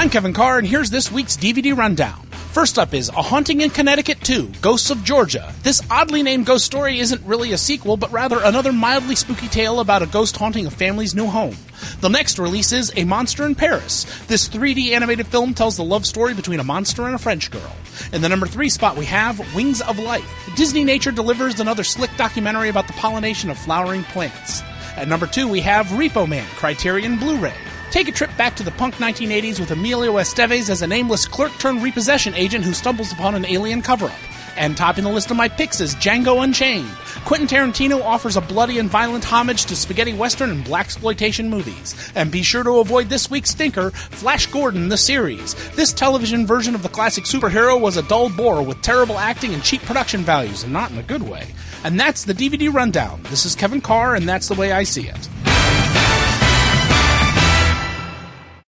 I'm Kevin Carr, and here's this week's DVD rundown. First up is A Haunting in Connecticut 2, Ghosts of Georgia. This oddly named ghost story isn't really a sequel, but rather another mildly spooky tale about a ghost haunting a family's new home. The next release is A Monster in Paris. This 3D animated film tells the love story between a monster and a French girl. In the number 3 spot we have Wings of Life. Disney Nature delivers another slick documentary about the pollination of flowering plants. At number 2 we have Repo Man, Criterion Blu-ray. Take a trip back to the punk 1980s with Emilio Estevez as a nameless clerk-turned-repossession agent who stumbles upon an alien cover-up. And topping the list of my picks is Django Unchained. Quentin Tarantino offers a bloody and violent homage to spaghetti western and blaxploitation movies. And be sure to avoid this week's stinker, Flash Gordon, the series. This television version of the classic superhero was a dull bore with terrible acting and cheap production values, and not in a good way. And that's the DVD rundown. This is Kevin Carr, and that's the way I see it.